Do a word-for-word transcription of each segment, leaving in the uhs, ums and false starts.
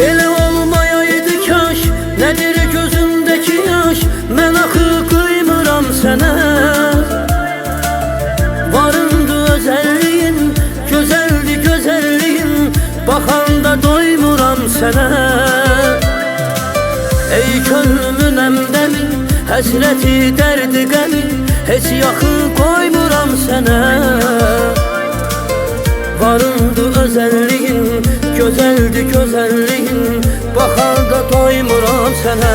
Belə olmayaydı kaş, nədir gözündəki yaş? Mən axı qıymıram sənə. Varındı özəlliyin, gözəldi gözəlliyin, baxanda doymuram sənə. Ey könlümün əmdəmi, həsrəti, dərdi, qəmi, heç yaxın qoymuram sənə. Varındı özəlliyin, gözəldi gözəlliyin, baxanda doymuram sənə.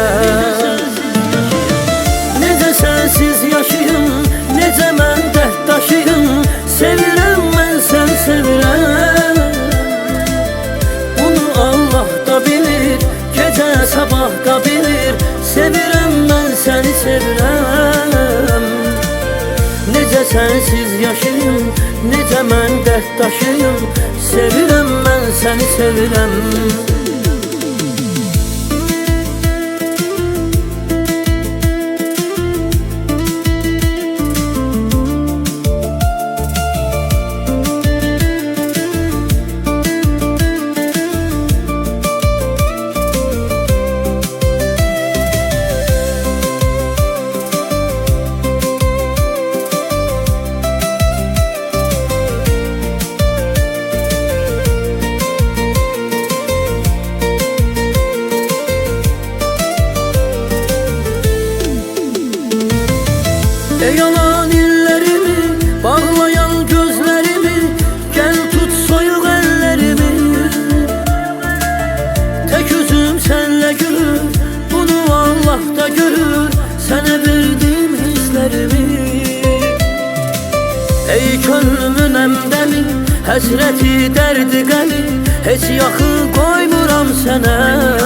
Necə sənsiz yaşayım, necə mən dərd daşıyım, sevirəm mən, sən sevirəm. Bunu Allah da bilir, gecə sabah da bilir, sevirəm mən, səni sevirəm. Necə sənsiz yaşayım, necə mən dərd daşıyım, sevirəm mən, səni sevirəm. Ey yalan illərimi, bağlayan gözlərimi, gəl tut soyuq əllərimi. Tək üzüm sənlə gülür, bunu Allah da görür, sənə verdim hisslərimi. Ey könlümün əmdəmi, həsrəti, dərdi, qəmi, heç yaxın qoymuram sənə.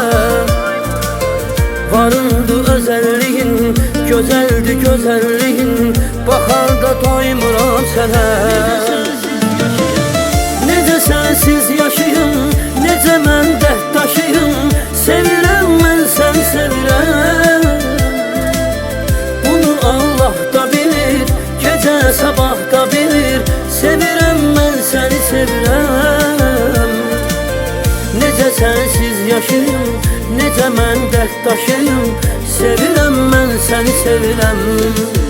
Varındı özəlliyin, gözəldi gözəlliyin, baxanda doymuram sənə. Necə sənsiz yaşayım, necə mən dərd daşıyım, sevirəm mən, sən sevirəm. Bunu Allah da bilir, gecə sabah da bilir, sevirəm mən, səni sevirəm. Necə sənsiz yaşayım, necə mən dərd daşıyım, sevirəm mən, səni sevirəm.